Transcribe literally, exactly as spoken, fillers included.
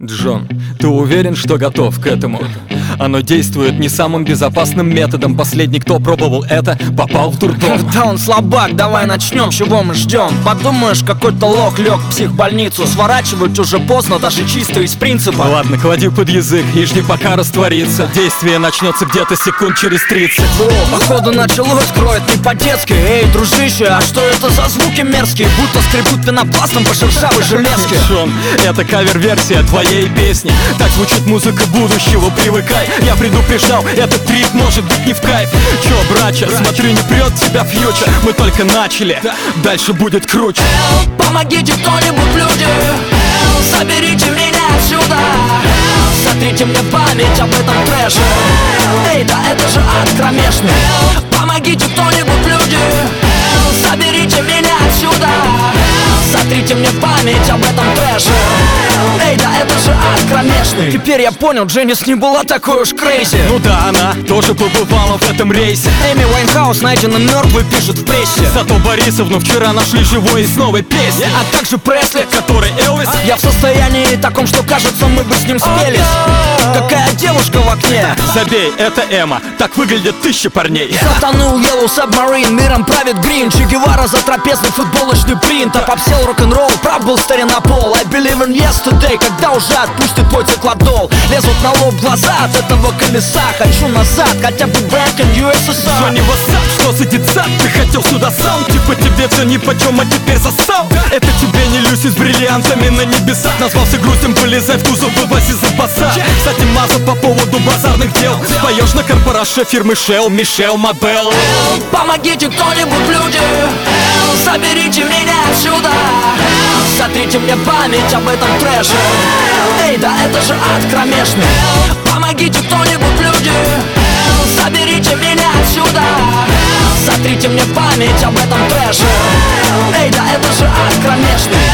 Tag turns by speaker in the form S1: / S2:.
S1: Джон, ты уверен, что готов к этому? Оно действует не самым безопасным методом. Последний, кто пробовал это, попал в дурдом.
S2: Да он слабак, давай начнем, чего мы ждем? Подумаешь, какой-то лох лег в психбольницу. Сворачивать уже поздно, даже чисто из принципа.
S1: Ладно, клади под язык и жди, пока растворится. Действие начнется где-то секунд через тридцать.
S2: О, походу началось, кроет не по-детски. Эй, дружище, а что это за звуки мерзкие? Будто скребут пенопластом по шершавой железке.
S1: Джон, это кавер-версия твоей песни. Так звучит музыка будущего, привыкай. Я предупреждал, этот трип может быть не в кайф. Чё, братья, смотри, не прет тебя фьючер. Мы только начали, дальше будет круче.
S2: Help, помогите кто-нибудь, люди. Help, заберите меня отсюда. Help, сотрите мне память об этом трэше. Эй, да это же ад кромешный. Help, помогите кто-нибудь, люди. Help, заберите меня отсюда. Help, сотрите мне память об этом трэше. Эй, да это же ад кромешный. Теперь я понял, Дженнис не была такой уж крейзи.
S1: Ну да, она тоже побывала в этом рейсе.
S2: Эми Уайнхаус найдена мертвой, пишут в прессе.
S1: Зато Борисовну вчера нашли живой и с новой песней.
S2: А также Пресли,
S1: который Элвис.
S2: Я в состоянии таком, что кажется, мы бы с ним спелись. Какая девушка в окне.
S1: Забей, это Эмма, так выглядят тысячи парней.
S2: Затонул Yellow Submarine, миром правит Грин. Че Гевара за трапезный футболочный принт. Обобсел рок-н-ролл, прав был старина Пол. I believe in yesterday, когда уже отпустит твой циклодол. Лезут на лоб глаза от этого колеса. Хочу назад, хотя бы back in ю эс эс ар.
S1: Джонни, вассап, что за детсад? Ты хотел сюда сам, типа тебе все нипочем, а теперь засал. Это тебе не Люси с бриллиантами на небесах. Назвался грустем, полезай в кузов, вывози запаса. Кстати, маза по поводу базарных дел. Поешь на корпораше фирмы Shell, Мишел, Модель.
S2: Help, помогите кто-нибудь, люди. Help, заберите меня отсюда. Help, сотрите мне память об этом трэше. Эй, да это же ад кромешный. Help, помогите кто-нибудь, люди. Help, заберите меня отсюда. Help, сотрите мне память об этом трэше. Эй, да это же ад кромешный.